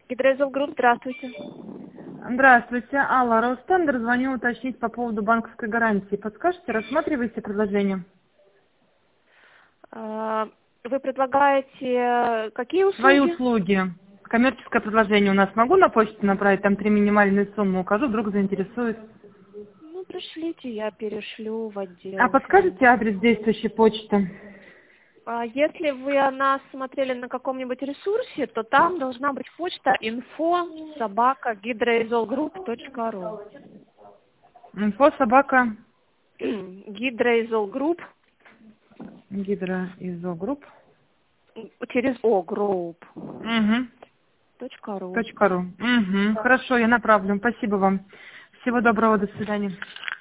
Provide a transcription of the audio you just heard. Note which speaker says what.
Speaker 1: Гидроизол Групп, здравствуйте.
Speaker 2: Здравствуйте, Алла Ростендер. Звоню уточнить по поводу банковской гарантии. Подскажете, рассматриваете предложение?
Speaker 1: Вы предлагаете какие услуги?
Speaker 2: Свои услуги. Коммерческое предложение у нас. Могу на почту направить? Там 3 минимальные суммы укажу, вдруг заинтересует.
Speaker 1: Ну, пришлите, я перешлю в отдел.
Speaker 2: А подскажете адрес действующей почты?
Speaker 1: Если вы нас смотрели на каком-нибудь ресурсе, то там должна быть почта info@гидроизолгрупп.ру.
Speaker 2: Info@.
Speaker 1: Гидроизолгрупп.
Speaker 2: Гидроизогрупп.
Speaker 1: Через О, Group.
Speaker 2: Угу.
Speaker 1: .ру.
Speaker 2: .ру. Угу. Хорошо, я направлю. Спасибо вам. Всего доброго, до свидания.